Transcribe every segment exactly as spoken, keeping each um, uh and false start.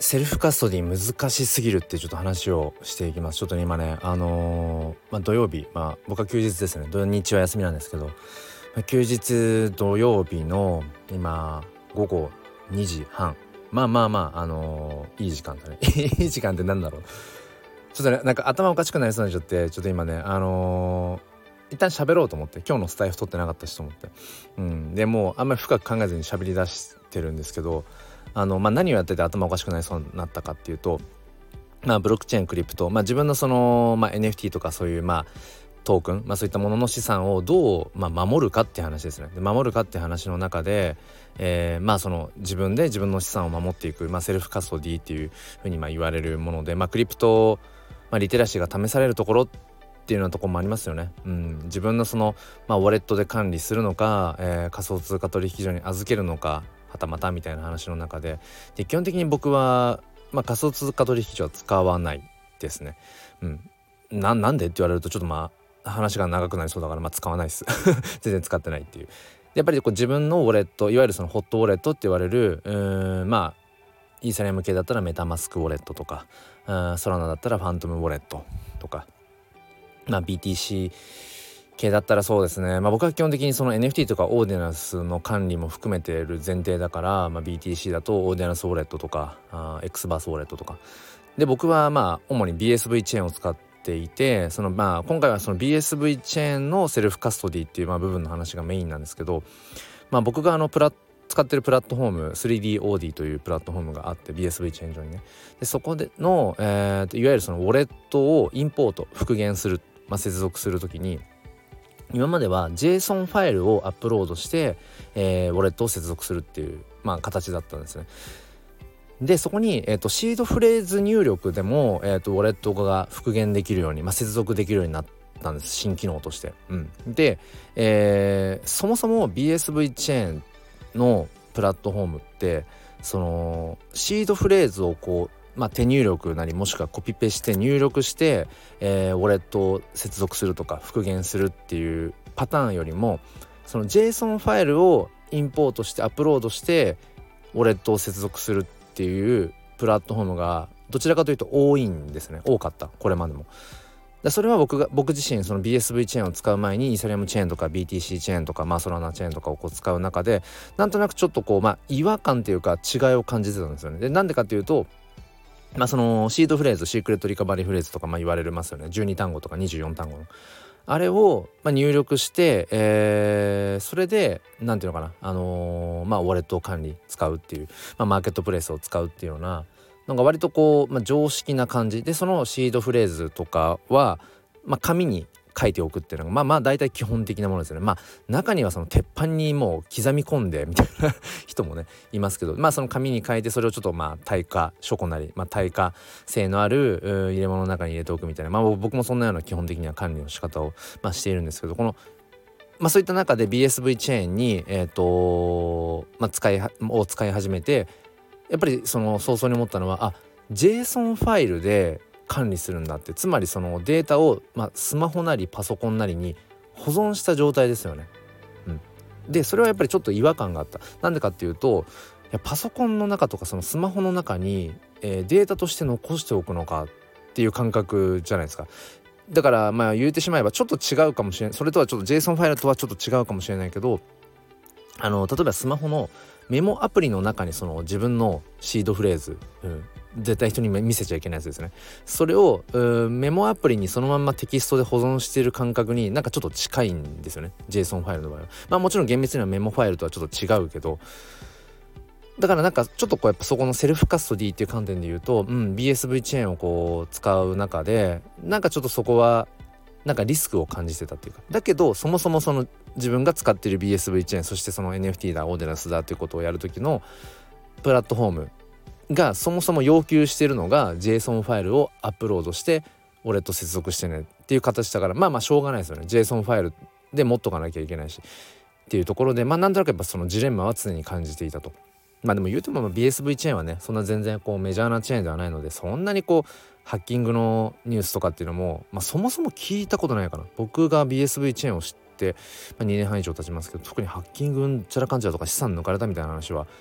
セルフカストディ難しすぎるってちょっと話をしていきます。ちょっとね今ねあのーまあ、土曜日、まあ僕は休日ですね。土日は休みなんですけど、まあ、休日土曜日の今午後にじはん、まあまあまああのーいい時間だねいい時間ってなんだろう、ちょっとねなんか頭おかしくなりそうになっちゃって、ちょっと今ねあのー一旦喋ろうと思って、今日のスタイフ撮ってなかったしと思って、うんでもうあんまり深く考えずに喋り出してるんですけど、あの、まあ、何をやってて頭おかしくなりそうになったかっていうと、まあ、ブロックチェーンクリプト、まあ、自分のその、まあ、エヌエフティー とかそういう、まあ、トークン、まあ、そういったものの資産をどう、まあ、守るかっていう話ですね。で守るかっていう話の中で、えー、まあその自分で自分の資産を守っていく、まあ、セルフカストディっていうふうにまあ言われるもので、まあ、クリプト、まあ、リテラシーが試されるところっていうようなところもありますよね。うん、自分のその、まあ、ウォレットで管理するのか、えー、仮想通貨取引所に預けるのかはたまたみたいな話の中で、で基本的に僕は、まあ、仮想通貨取引所は使わないですね。うん、な, なんでって言われるとちょっとまあ話が長くなりそうだから、まあ、使わないです全然使ってないっていう。やっぱりこう自分のウォレット、いわゆるそのホットウォレットって言われる、うーんまあイーサリアム系だったらメタマスクウォレットとか、ソラナだったらファントムウォレットとか、まあ ビーティーシー 系だったらそうですね、まあ、僕は基本的にその エヌエフティー とかオーディナンスの管理も含めている前提だから、まあ、ビーティーシー だとオーディナンスウォレットとかあ X バースウォレットとかで、僕はまあ主に ビーエスブイ チェーンを使っていて、そのまあ今回はその ビーエスブイ チェーンのセルフカストディっていうまあ部分の話がメインなんですけど、まあ、僕があのプラ使ってるプラットフォーム スリーディーオーディー というプラットフォームがあって、 ビーエスブイ チェーン上にね、でそこでの、えー、いわゆるそのウォレットをインポート復元する、まあ、接続するときに今までは JSON ファイルをアップロードして、えー、ウォレットを接続するっていう、まあ、形だったんですね。でそこに、えー、とシードフレーズ入力でも、えー、とウォレットが復元できるように、まあ、接続できるようになったんです、新機能として、うん、で、えー、そもそも ビーエスブイ チェーンのプラットフォームってそのシードフレーズをこう、まあ、手入力なりもしくはコピペして入力して、えー、ウォレットを接続するとか復元するっていうパターンよりも、その JSON ファイルをインポートしてアップロードしてウォレットを接続するっていうプラットフォームがどちらかというと多いんですね。多かった、これまでも。でそれは僕が僕自身その ビーエスブイ チェーンを使う前にイーサリアムチェーンとか ビーティーシー チェーンとか、まあ、ソラナチェーンとかをこう使う中でなんとなくちょっとこう、まあ、違和感というか違いを感じてたんですよね。でなんでかっていうと、まあ、そのシードフレーズ、シークレットリカバリーフレーズとかまあ言われますよね。じゅうに単語とかにじゅうよん単語のあれをまあ入力して、えー、それでなんていうのかな、あのー、まあウォレットを管理使うっていう、まあ、マーケットプレイスを使うっていうようななんか割とこう、まあ、常識な感じで、そのシードフレーズとかは、まあ、紙に書いておくっていうのがまあまあ大体基本的なものですよね。まあ中にはその鉄板にもう刻み込んでみたいな人もねいますけど、まあその紙に書いてそれをちょっとまあ耐火書庫なり、まあ、耐火性のある入れ物の中に入れておくみたいな、まあ僕もそんなような基本的な管理の仕方をまあしているんですけど、このまあそういった中で ビーエスブイ チェーンにえっとまあ使いを使い始めて、やっぱりその早々に思ったのは、あ JSON ファイルで管理するんだって、つまりそのデータを、まあ、スマホなりパソコンなりに保存した状態ですよね、うん、でそれはやっぱりちょっと違和感があった。なんでかっていうと、いやパソコンの中とかそのスマホの中に、えー、データとして残しておくのかっていう感覚じゃないですか。だからまあ言うてしまえばちょっと違うかもしれない、それとはちょっと JSON ファイルとはちょっと違うかもしれないけど、あの例えばスマホのメモアプリの中にその自分のシードフレーズ、うん、絶対人に見せちゃいけないやつですね。それをメモアプリにそのまんまテキストで保存している感覚になんかちょっと近いんですよね、 JSON ファイルの場合は。まあもちろん厳密にはメモファイルとはちょっと違うけど、だからなんかちょっとこうやっぱそこのセルフカストディっていう観点で言うと、うん、ビーエスブイ チェーンをこう使う中でなんかちょっとそこはなんかリスクを感じてたっていうか、だけどそもそもその自分が使っている ビーエスブイ チェーン、そしてその エヌエフティー だオーディナンスだっていうことをやる時のプラットフォームがそもそも要求しているのが JSON ファイルをアップロードしてウォレット接続してねっていう形だから、まあまあしょうがないですよね。 JSON ファイルで持っとかなきゃいけないしっていうところで、まあなんとなくやっぱそのジレンマは常に感じていたと。まあでも言うても ビーエスブイ チェーンはねそんな全然こうメジャーなチェーンではないので、そんなにこうハッキングのニュースとかっていうのも、まあ、そもそも聞いたことないかな。僕が ビーエスブイ チェーンを知って、まあ、にねんはん以上経ちますけど、特にハッキングんちゃらかんちゃらとか資産抜かれたみたいな話は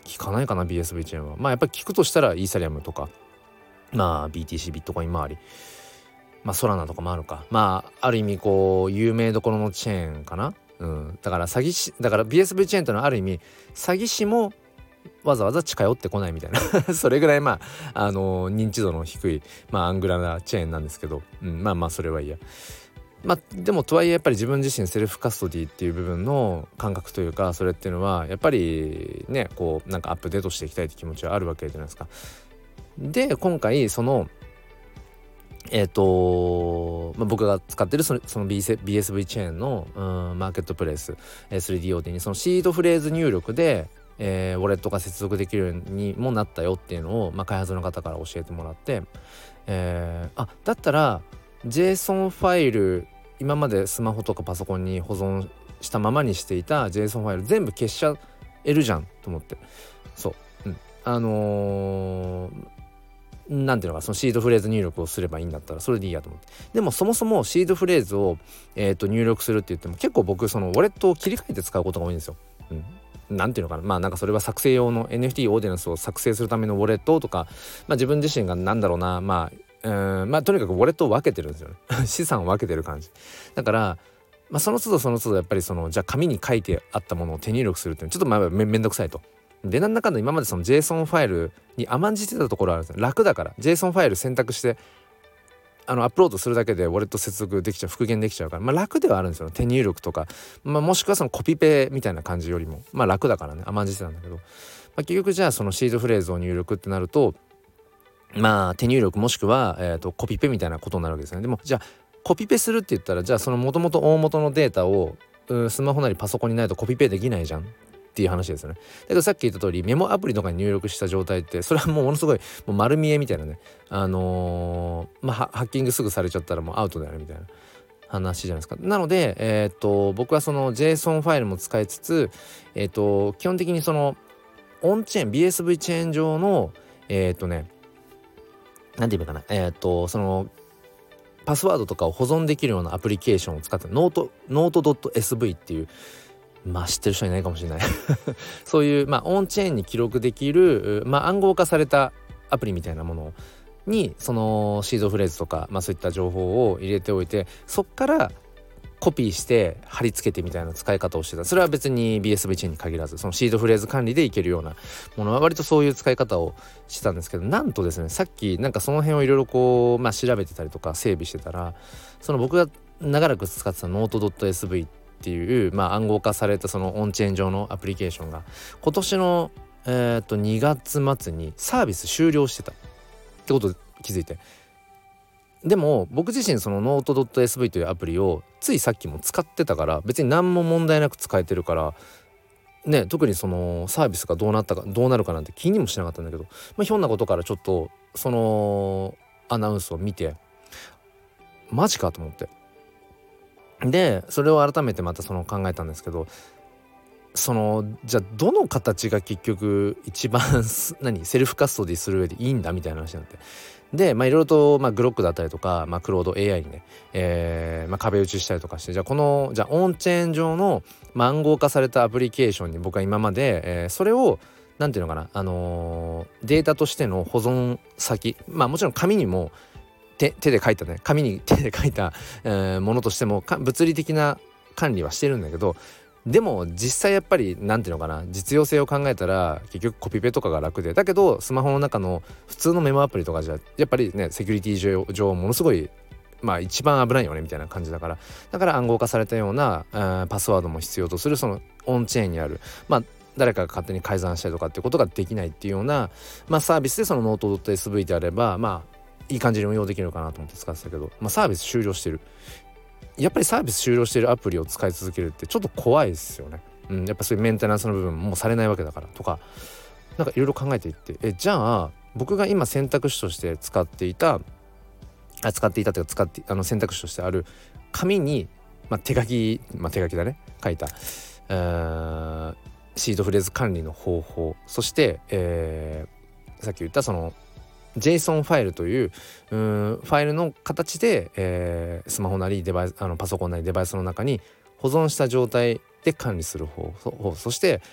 聞かないかな ビーエスブイ チェーンは。まあやっぱり聞くとしたらイーサリアムとか、まあ ビーティーシー ビットコイン周り、まあソラナとかもあるか、まあある意味こう有名どころのチェーンかな。うん、だから詐欺師だから ビーエスブイ チェーンというのはある意味詐欺師もわざわざ近寄ってこないみたいなそれぐらいまああのー、認知度の低い、まあ、アングラなチェーンなんですけど、うん、まあまあそれはいいや。まあでもとはいえやっぱり自分自身セルフカストディっていう部分の感覚というか、それっていうのはやっぱりねこうなんかアップデートしていきたいって気持ちはあるわけじゃないですか。で今回そのえっ、ー、と、まあ、僕が使ってるその、その ビーエスブイ チェーンの、うん、マーケットプレイス スリーディー 大手にそのシードフレーズ入力で、えー、ウォレットが接続できるようにもなったよっていうのを、まあ、開発の方から教えてもらって、えー、あだったら JSON ファイル今までスマホとかパソコンに保存したままにしていた JSON ファイル全部消しちゃえるじゃんと思って、そう、うん、あのーなんていうのかそのシードフレーズ入力をすればいいんだったらそれでいいやと思って。でもそもそもシードフレーズを、えー、と入力するって言っても結構僕そのウォレットを切り替えて使うことが多いんですよ、うん、なんていうのかな、まあなんかそれは作成用の エヌエフティー オーディナンスを作成するためのウォレットとか、まあ自分自身がなんだろうなまあうんまあとにかくウォレットを分けてるんですよね資産を分けてる感じだから、まあ、その都度その都度やっぱりそのじゃあ紙に書いてあったものを手入力するっていうのはちょっとまあ め, めんどくさいと。でなんだかんだ今までその JSON ファイルに甘んじてたところあるんですよ。楽だから JSON ファイル選択してあのアップロードするだけでウォレット接続できちゃう復元できちゃうから、まあ、楽ではあるんですよ手入力とか、まあ、もしくはそのコピペみたいな感じよりもまあ楽だからね甘んじてたんだけど、まあ、結局じゃあそのシードフレーズを入力ってなるとまあ手入力もしくは、えーとコピペみたいなことになるわけですね。でもじゃあコピペするって言ったらじゃあその元々大元のデータをスマホなりパソコンにないとコピペできないじゃんっていう話ですよね。だけどさっき言った通りメモアプリとかに入力した状態ってそれはもうものすごいもう丸見えみたいなねあのー、まあハッキングすぐされちゃったらもうアウトだよねみたいな話じゃないですか。なのでえっ、ー、と僕はその JSON ファイルも使いつつえっ、ー、と基本的にそのオンチェーン ビーエスブイ チェーン上のえっ、ー、とねなんて言うかなえっ、とそのパスワードとかを保存できるようなアプリケーションを使ってノートノート .sv っていうまあ知ってる人いないかもしれないそういうまあオンチェーンに記録できるまあ暗号化されたアプリみたいなものにそのシードフレーズとかまあそういった情報を入れておいてそっからコピーして貼り付けてみたいな使い方をしてた。それは別に ビーエスブイ チェーンに限らずそのシードフレーズ管理でいけるようなものは割とそういう使い方をしてたんですけど、なんとですねさっきなんかその辺をいろいろこうまあ調べてたりとか整備してたらその僕が長らく使ってたノート .sv っていうまあ暗号化されたそのオンチェーン上のアプリケーションが今年のえーとにがつ末にサービス終了してたってこと気づいて、でも僕自身そのノート .sv というアプリをついさっきも使ってたから別に何も問題なく使えてるからね、特にそのサービスがどうなったかどうなるかなんて気にもしなかったんだけど、まあ、ひょんなことからちょっとそのアナウンスを見てマジかと思って、でそれを改めてまたその考えたんですけど、そのじゃあどの形が結局一番何セルフカストディする上でいいんだみたいな話になって、でまあいろいろと、まあ、グロックだったりとか、まあ、クロード エーアイ にね、えーまあ、壁打ちしたりとかして、じゃあこのじゃあオンチェーン上の、まあ、暗号化されたアプリケーションに僕は今まで、えー、それをなんていうのかな、あのー、データとしての保存先、まあもちろん紙にも手, 手で書いたね紙に手で書いた、えー、ものとしても物理的な管理はしてるんだけど、でも実際やっぱりなんていうのかな実用性を考えたら結局コピペとかが楽で、だけどスマホの中の普通のメモアプリとかじゃやっぱりねセキュリティ上, 上ものすごいまあ一番危ないよねみたいな感じだから、だから暗号化されたようなパスワードも必要とするそのオンチェーンにあるまあ誰かが勝手に改ざんしたりとかってことができないっていうような、まあ、サービスでそのノート .sv であればまあいい感じに運用できるかなと思って使ってたけど、まあ、サービス終了してる。やっぱりサービス終了してるアプリを使い続けるってちょっと怖いですよね、うん、やっぱそういうメンテナンスの部分もされないわけだからとかなんかいろいろ考えていって、えじゃあ僕が今選択肢として使っていたあ使っていたというか使ってあの選択肢としてある紙に、まあ、手書き、まあ、手書きだね書いたシードフレーズ管理の方法、そして、えー、さっき言ったそのJSON ファイルという、うーんファイルの形で、えー、スマホなりデバイスあのパソコンなりデバイスの中に保存した状態で管理する方法、そして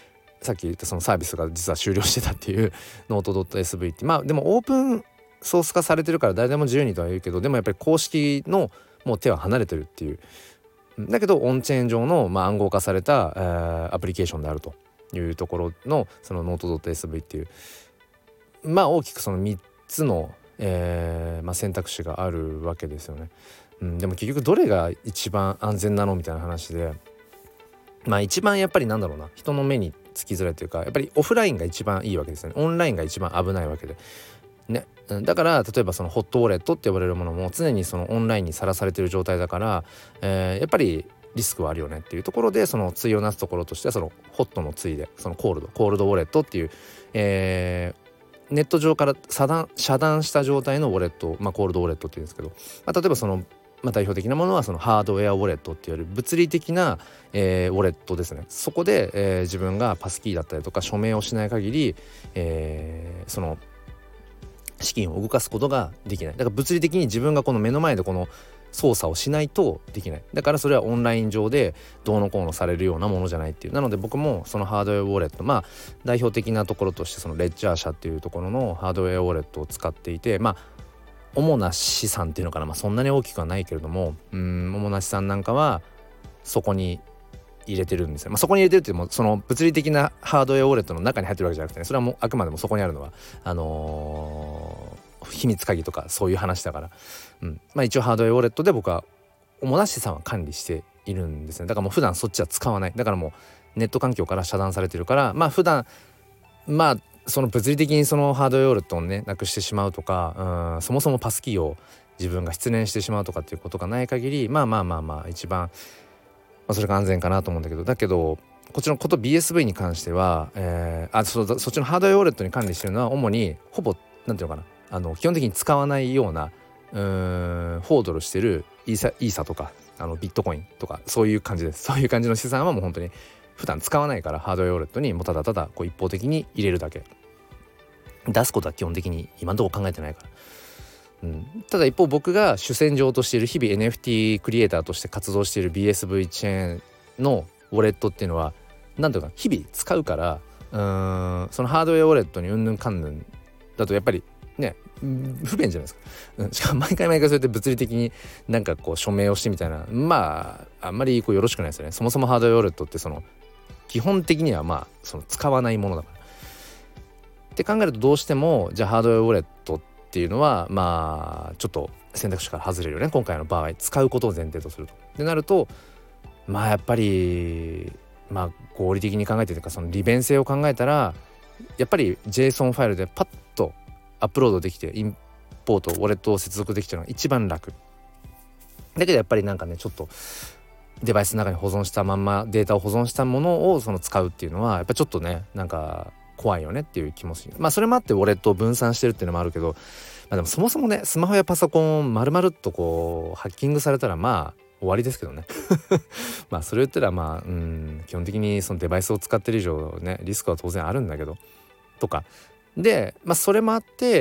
さっき言ったそのサービスが実は終了してたっていうノート .sv ってまあでもオープンソース化されてるから誰でも自由にとは言うけど、でもやっぱり公式のもう手は離れてるっていう、だけどオンチェーン上のまあ暗号化された、えー、アプリケーションであるというところのそのノート .sv っていうまあ大きくそのみっつの、えーまあ、選択肢があるわけですよね。うん、でも結局どれが一番安全なのみたいな話で、まあ一番やっぱりなんだろうな、人の目につきづらいというか、やっぱりオフラインが一番いいわけですよね。オンラインが一番危ないわけでね。だから例えばそのホットウォレットって呼ばれるものも常にそのオンラインにさらされている状態だから、えー、やっぱりリスクはあるよねっていうところで、その対をなすところとしてはそのホットの対でそのコールドコールドウォレットっていう、えー、ネット上から遮断遮断した状態のウォレット、まあ、コールドウォレットっていうんですけど、まあ、例えばそのまあ、代表的なものはそのハードウェアウォレットっていうより物理的な、えー、ウォレットですね。そこで、えー、自分がパスキーだったりとか署名をしない限り、えー、その資金を動かすことができない。だから物理的に自分がこの目の前でこの操作をしないとできない。だからそれはオンライン上でどうのこうのされるようなものじゃないっていう。なので僕もそのハードウェアウォレット、まあ代表的なところとしてそのレッジャー社っていうところのハードウェアウォレットを使っていて、まあ主な資産っていうのかな、まあ、そんなに大きくはないけれども、うーん主な資産なんかはそこに入れてるんですよ。まあ、そこに入れてるっていうもその物理的なハードウェアウォレットの中に入ってるわけじゃなくて、ね、それはもうあくまでもそこにあるのはあのー、秘密鍵とかそういう話だから、うんまあ、一応ハードウェアウォレットで僕は主な資産は管理しているんですね。だからもう普段そっちは使わない。だからもうネット環境から遮断されてるから、まあ普段まあその物理的にそのハードウェアウォレットをねなくしてしまうとか、うんそもそもパスキーを自分が失念してしまうとかっていうことがない限り、まあまあまあまあ一番、まあ、それが安全かなと思うんだけど、だけどこっちのこと ビーエスブイ に関しては、えー、あ そ, そっちのハードウェアウォレットに管理してるのは主にほぼなんていうのかな、あの基本的に使わないようなうーんホードルしてるイーサイーサとかあのビットコインとかそういう感じです。そういう感じの資産はもう本当に普段使わないからハードウェアウォレットにもうただただこう一方的に入れるだけ、出すことは基本的に今のところ考えてないから、うん、ただ一方僕が主戦場としている日々 エヌエフティー クリエイターとして活動している ビーエスブイ チェーンのウォレットっていうのはなんていうか日々使うから、うーんそのハードウェアウォレットにうんぬんかんぬんだとやっぱりね不便じゃないですか、うん、しかも毎回毎回そうやって物理的になんかこう署名をしてみたいな、まああんまりこうよろしくないですよね。そもそもハードウェアウォレットってその基本的にはまあその使わないものだからって考えると、どうしてもじゃあハードウェアウォレットっていうのはまあちょっと選択肢から外れるよね、今回の場合使うことを前提とすると。ってなるとまあやっぱりまあ合理的に考えてというかその利便性を考えたらやっぱり ジェイソン ファイルでパッとアップロードできてインポートウォレットを接続できてるのが一番楽だけど、やっぱりなんかねちょっとデバイスの中に保存したまんまデータを保存したものをその使うっていうのはやっぱちょっとねなんか怖いよねっていう気もする。まあそれもあってウォレットを分散してるっていうのもあるけど、まあ、でもそもそもねスマホやパソコンを丸々っとこうハッキングされたらまあ終わりですけどねまあそれ言ったらまあうん基本的にそのデバイスを使ってる以上ねリスクは当然あるんだけどとかで、まあそれもあって、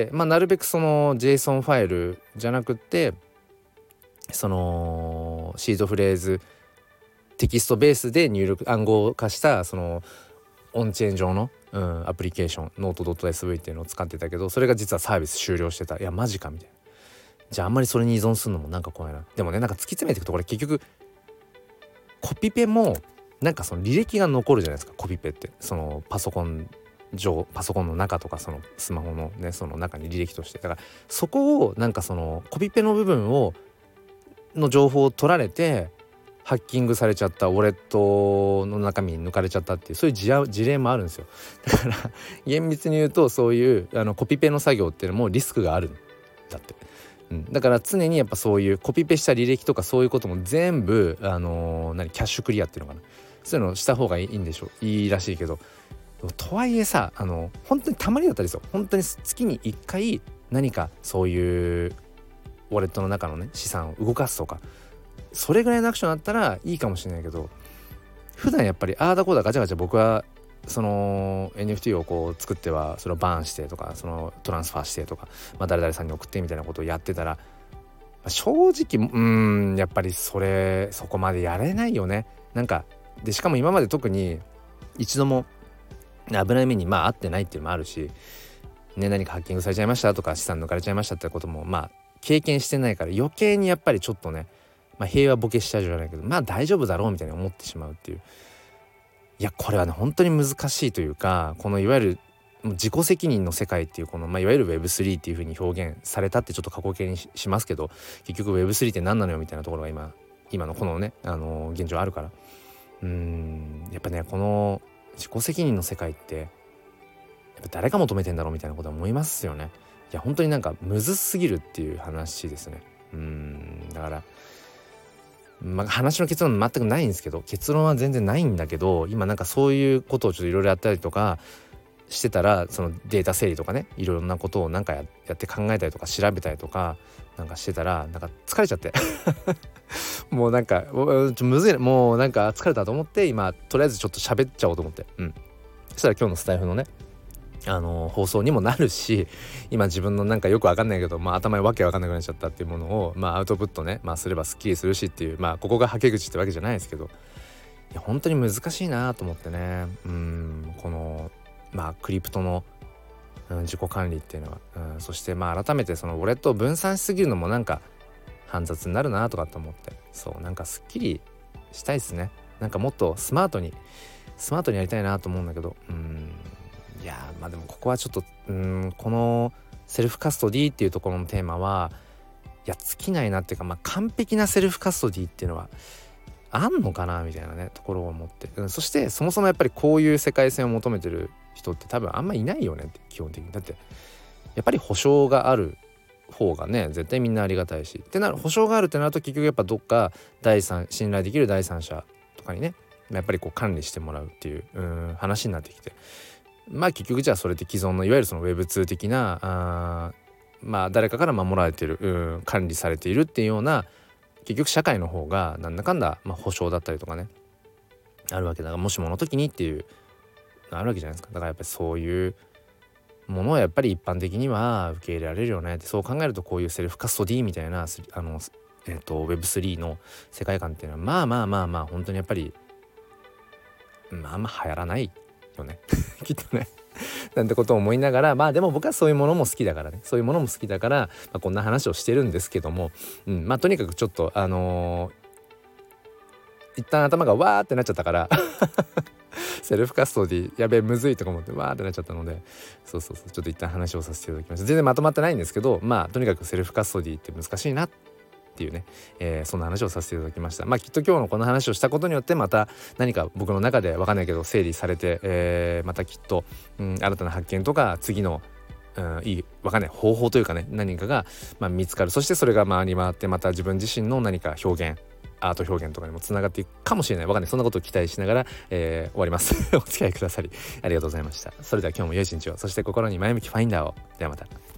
まあ、なるべくその ジェイソン ファイルじゃなくってそのシードフレーズテキストベースで入力暗号化したそのオンチェーン上の、うん、アプリケーション ノート .sv っていうのを使ってたけど、それが実はサービス終了してた。いやマジかみたいな。じゃああんまりそれに依存するのもなんか怖いな。でもねなんか突き詰めていくとこれ結局コピペもなんかその履歴が残るじゃないですか。コピペってそのパソコン上パソコンの中とかそのスマホのねその中に履歴として、だからそこをなんかそのコピペの部分をの情報を取られてハッキングされちゃったウォレットの中身に抜かれちゃったっていうそういう事事例もあるんですよ。だから厳密に言うとそういうあのコピペの作業っていうのもリスクがあるんだって、うん、だから常にやっぱそういうコピペした履歴とかそういうことも全部あのー、何キャッシュクリアっていうのかな、そういうのをした方がいいんでしょういいらしいけど、とはいえさあの本当にたまにだったりですよ。本当に月にいっかい何かそういうウォレットの中のね資産を動かすとかそれぐらいのアクションだったらいいかもしれないけど、普段やっぱりああだこうだガチャガチャ僕はその エヌエフティー をこう作ってはそれをバーンしてとかそのトランスファーしてとか、まあ、誰々さんに送ってみたいなことをやってたら正直うーんやっぱりそれそこまでやれないよね。なんかでしかも今まで特に一度も危ない目にまあ遭ってないっていうのもあるしね、何かハッキングされちゃいましたとか資産抜かれちゃいましたってこともまあ経験してないから余計にやっぱりちょっとね、まあ、平和ボケしちゃうじゃないけどまあ大丈夫だろうみたいに思ってしまうっていう。いやこれはね本当に難しいというか、このいわゆる自己責任の世界っていうこの、まあ、いわゆる ウェブスリー っていう風に表現されたってちょっと過去形に し, しますけど、結局 ウェブスリー って何なのよみたいなところが今今のこのね、あのー、現状あるから、うーんやっぱねこの自己責任の世界ってやっぱ誰が求めてんだろうみたいなことは思いますよね。いや本当になんかむずすぎるっていう話ですね。うーんだからまあ、話の結論全くないんですけど、結論は全然ないんだけど、今なんかそういうことをちょっといろいろやったりとかしてたら、そのデータ整理とかね、いろんなことをなんか や, やって考えたりとか調べたりとかなんかしてたらなんか疲れちゃってもうなんかちょっとむずい、もうなんか疲れたと思って今とりあえずちょっと喋っちゃおうと思って、うんそしたら今日のスタイフのねあの放送にもなるし、今自分のなんかよくわかんないけど、まあ、頭にわけわかんなくなっちゃったっていうものを、まあ、アウトプットね、まあ、すればスッキリするしっていう、まあここがはけ口ってわけじゃないですけど、いや本当に難しいなと思ってね。うんこのまあクリプトの、うん、自己管理っていうのは、うん、そしてまあ改めてそのウォレットを分散しすぎるのもなんか煩雑になるなとかって思って、そうなんかスッキリしたいですね。なんかもっとスマートにスマートにやりたいなと思うんだけど、うんいやまあでもここはちょっとうんこのセルフカストディっていうところのテーマはいや尽きないなっていうか、まあ完璧なセルフカストディっていうのはあんのかなみたいなねところを思って、うん、そしてそもそもやっぱりこういう世界線を求めてる人って多分あんまいないよねって、基本的に。だってやっぱり保証がある方がね絶対みんなありがたいしってなる、保証があるってなると結局やっぱどっか第三信頼できる第三者とかにねやっぱりこう管理してもらうっていううん話になってきて、まあ結局じゃあそれって既存のいわゆるその ウェブツー 的なあまあ誰かから守られてる、うん、管理されているっていうような結局社会の方がなんだかんだ、まあ、保証だったりとかねあるわけだから、もしもの時にっていうあるわけじゃないですか。だからやっぱりそういうものはやっぱり一般的には受け入れられるよねって、そう考えるとこういうセルフカストディみたいなあの、えーと、ウェブスリー の世界観っていうのはまあまあまあまあ本当にやっぱりまああんま流行らないよねきっとねなんてことを思いながら、まあでも僕はそういうものも好きだからねそういうものも好きだから、まあ、こんな話をしてるんですけども、うん、まあとにかくちょっとあのー、一旦頭がわーってなっちゃったからセルフカストディやべえむずいとか思ってわーってなっちゃったので、そうそうそうちょっと一旦話をさせていただきました。全然まとまってないんですけど、まあとにかくセルフカストディって難しいなっていうね、えー、そんな話をさせていただきました。まあきっと今日のこの話をしたことによってまた何か僕の中で分かんないけど整理されて、えー、またきっと、うん、新たな発見とか次の、うん、いい分かんない方法というかね何かが、まあ、見つかる。そしてそれが回り回ってまた自分自身の何か表現アート表現とかにもつながっていくかもしれない。わかんない、そんなことを期待しながら、えー、終わりますお付き合いくださりありがとうございました。それでは今日も良い一日を、そして心に前向きファインダーを。ではまた。